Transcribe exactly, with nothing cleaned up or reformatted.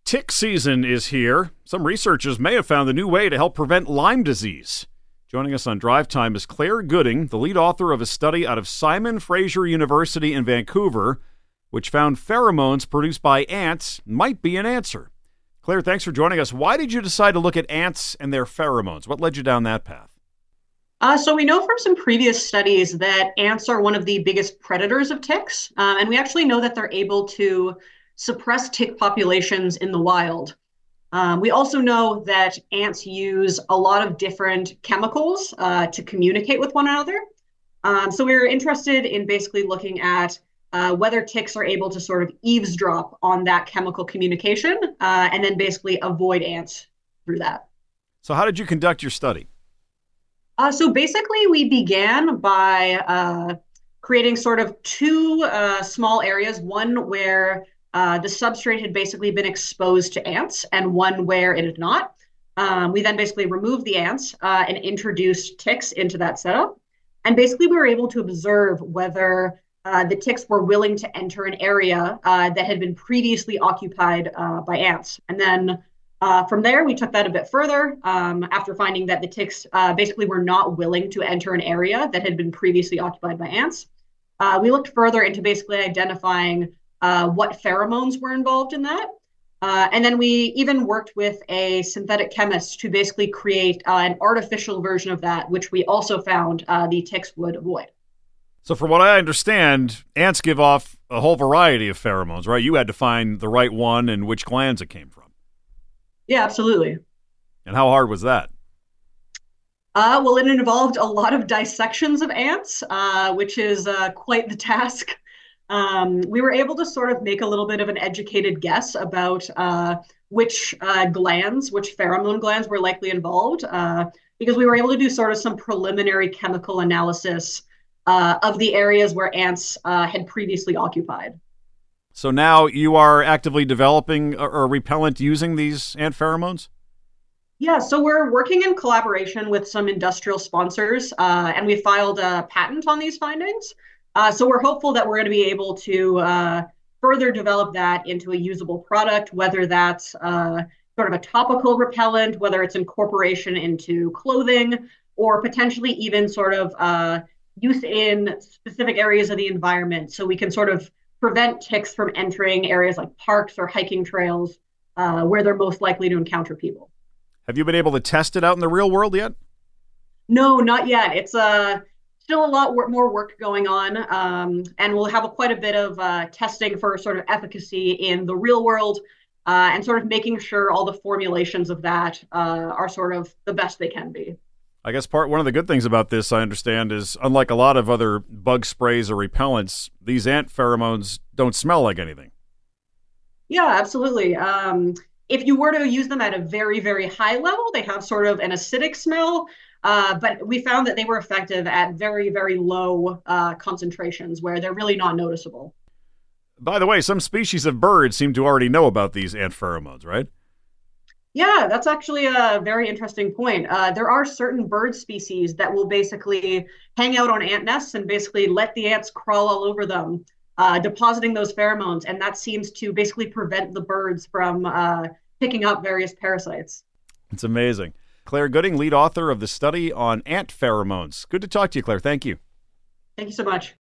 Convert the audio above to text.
Tick season is here. Some researchers may have found a new way to help prevent Lyme disease. Joining us on Drive Time is Claire Gooding, the lead author of a study out of Simon Fraser University in Vancouver, which found pheromones produced by ants might be an answer. Claire, thanks for joining us. Why did you decide to look at ants and their pheromones? What led you down that path? Uh, so we know from some previous studies that ants are one of the biggest predators of ticks, um, and we actually know that they're able to suppress tick populations in the wild. Um, we also know that ants use a lot of different chemicals uh, to communicate with one another. Um, so we were interested in basically looking at uh, whether ticks are able to sort of eavesdrop on that chemical communication uh, and then basically avoid ants through that. So how did you conduct your study? Uh, so basically, we began by uh, creating sort of two uh, small areas, one where uh, the substrate had basically been exposed to ants and one where it had not. Um, we then basically removed the ants uh, and introduced ticks into that setup. And basically, we were able to observe whether uh, the ticks were willing to enter an area uh, that had been previously occupied uh, by ants. And then Uh, from there, we took that a bit further um, after finding that the ticks uh, basically were not willing to enter an area that had been previously occupied by ants. Uh, we looked further into basically identifying uh, what pheromones were involved in that. Uh, and then we even worked with a synthetic chemist to basically create uh, an artificial version of that, which we also found uh, the ticks would avoid. So from what I understand, ants give off a whole variety of pheromones, right? You had to find the right one and which glands it came from. Yeah, absolutely. And how hard was that? Uh, well, it involved a lot of dissections of ants, uh, which is uh, quite the task. Um, we were able to sort of make a little bit of an educated guess about uh, which uh, glands, which pheromone glands were likely involved, uh, because we were able to do sort of some preliminary chemical analysis uh, of the areas where ants uh, had previously occupied. So now you are actively developing a, a repellent using these ant pheromones? Yeah, so we're working in collaboration with some industrial sponsors, uh, and we filed a patent on these findings. Uh, so we're hopeful that we're going to be able to uh, further develop that into a usable product, whether that's uh, sort of a topical repellent, whether it's incorporation into clothing, or potentially even sort of uh, use in specific areas of the environment. So we can sort of prevent ticks from entering areas like parks or hiking trails uh, where they're most likely to encounter people. Have you been able to test it out in the real world yet? No, not yet. It's uh, still a lot more work going on, um, and we'll have a, quite a bit of uh, testing for sort of efficacy in the real world uh, and sort of making sure all the formulations of that uh, are sort of the best they can be. I guess part one of the good things about this, I understand, is unlike a lot of other bug sprays or repellents, these ant pheromones don't smell like anything. Yeah, absolutely. Um, if you were to use them at a very, very high level, they have sort of an acidic smell, uh, but we found that they were effective at very, very low uh, concentrations where they're really not noticeable. By the way, some species of birds seem to already know about these ant pheromones, right? Yeah, that's actually a very interesting point. Uh, there are certain bird species that will basically hang out on ant nests and basically let the ants crawl all over them, uh, depositing those pheromones. And that seems to basically prevent the birds from uh, picking up various parasites. It's amazing. Claire Gooding, lead author of the study on ant pheromones. Good to talk to you, Claire. Thank you. Thank you so much.